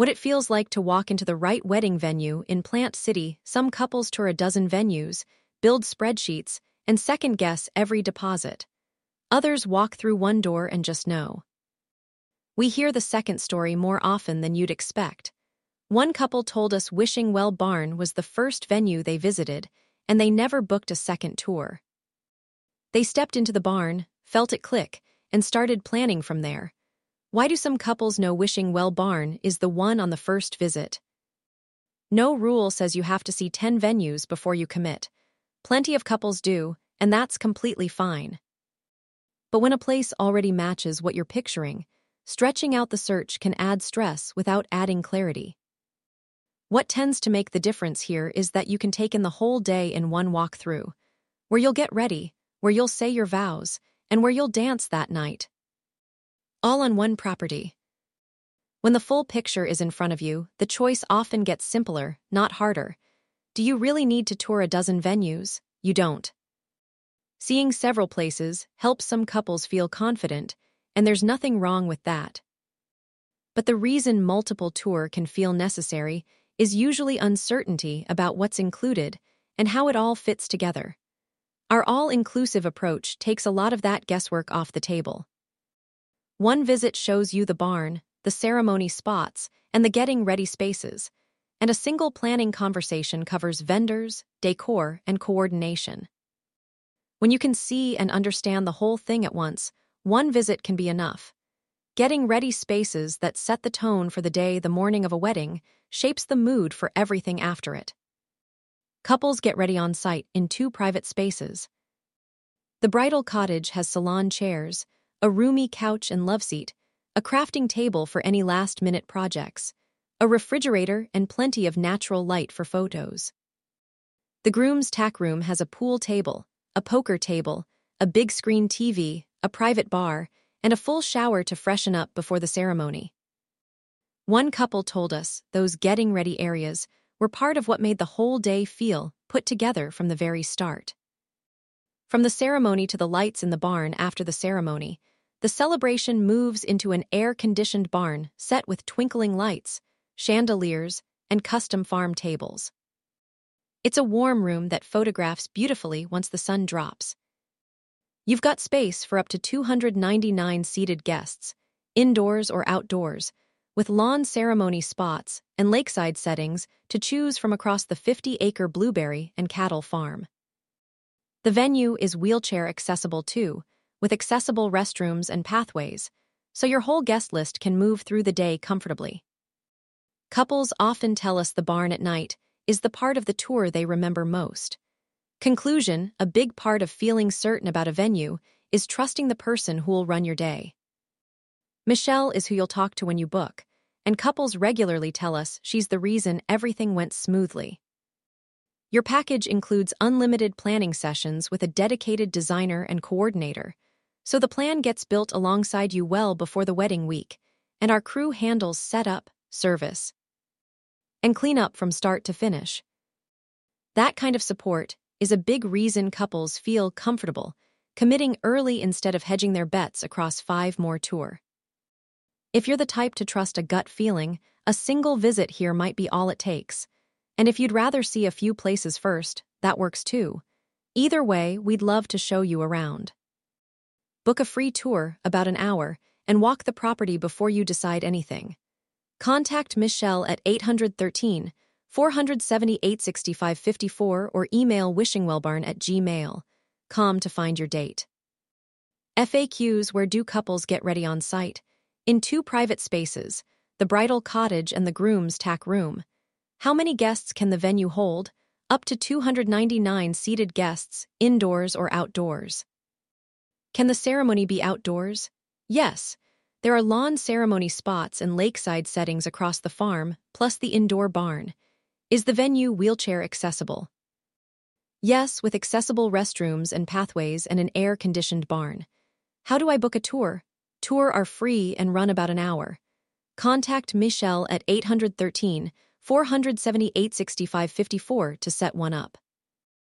What it feels like to walk into the right wedding venue in Plant City. Some couples tour a dozen venues, build spreadsheets, and second-guess every deposit. Others walk through one door and just know. We hear the second story more often than you'd expect. One couple told us Wishing Well Barn was the first venue they visited, and they never booked a second tour. They stepped into the barn, felt it click, and started planning from there. Why do some couples know Wishing Well Barn is the one on the first visit? No rule says you have to see 10 venues before you commit. Plenty of couples do, and that's completely fine. But when a place already matches what you're picturing, stretching out the search can add stress without adding clarity. What tends to make the difference here is that you can take in the whole day in one walkthrough, where you'll get ready, where you'll say your vows, and where you'll dance that night. All on one property. When the full picture is in front of you, the choice often gets simpler, not harder. Do you really need to tour a dozen venues? You don't. Seeing several places helps some couples feel confident, and there's nothing wrong with that. But the reason multiple tour can feel necessary is usually uncertainty about what's included and how it all fits together. Our all-inclusive approach takes a lot of that guesswork off the table. One visit shows you the barn, the ceremony spots, and the getting ready spaces, and a single planning conversation covers vendors, decor, and coordination. When you can see and understand the whole thing at once, one visit can be enough. Getting ready spaces that set the tone for the day the morning of a wedding shapes the mood for everything after it. Couples get ready on site in 2 private spaces. The bridal cottage has salon chairs, a roomy couch and love seat, a crafting table for any last-minute projects, a refrigerator, and plenty of natural light for photos. The groom's tack room has a pool table, a poker table, a big screen TV, a private bar, and a full shower to freshen up before the ceremony. One couple told us those getting ready areas were part of what made the whole day feel put together from the very start. From the ceremony to the lights in the barn after the ceremony, the celebration moves into an air-conditioned barn set with twinkling lights, chandeliers, and custom farm tables. It's a warm room that photographs beautifully once the sun drops. You've got space for up to 299 seated guests, indoors or outdoors, with lawn ceremony spots and lakeside settings to choose from across the 50-acre blueberry and cattle farm. The venue is wheelchair accessible too, with accessible restrooms and pathways, so your whole guest list can move through the day comfortably. Couples often tell us the barn at night is the part of the tour they remember most. Conclusion: a big part of feeling certain about a venue is trusting the person who will run your day. Michelle is who you'll talk to when you book, and couples regularly tell us she's the reason everything went smoothly. Your package includes unlimited planning sessions with a dedicated designer and coordinator, so the plan gets built alongside you well before the wedding week, and our crew handles setup, service, and cleanup from start to finish. That kind of support is a big reason couples feel comfortable committing early instead of hedging their bets across 5 more tours. If you're the type to trust a gut feeling, a single visit here might be all it takes. And if you'd rather see a few places first, that works too. Either way, we'd love to show you around. Book a free tour, about an hour, and walk the property before you decide anything. Contact Michelle at 813-470-86554 or email wishingwellbarn@gmail.com to find your date. FAQs: where do couples get ready on site? In 2 private spaces, the bridal cottage and the groom's tack room. How many guests can the venue hold? Up to 299 seated guests, indoors or outdoors. Can the ceremony be outdoors? Yes. There are lawn ceremony spots and lakeside settings across the farm, plus the indoor barn. Is the venue wheelchair accessible? Yes, with accessible restrooms and pathways and an air-conditioned barn. How do I book a tour? Tours are free and run about an hour. Contact Michelle at 813-470-86554 to set one up.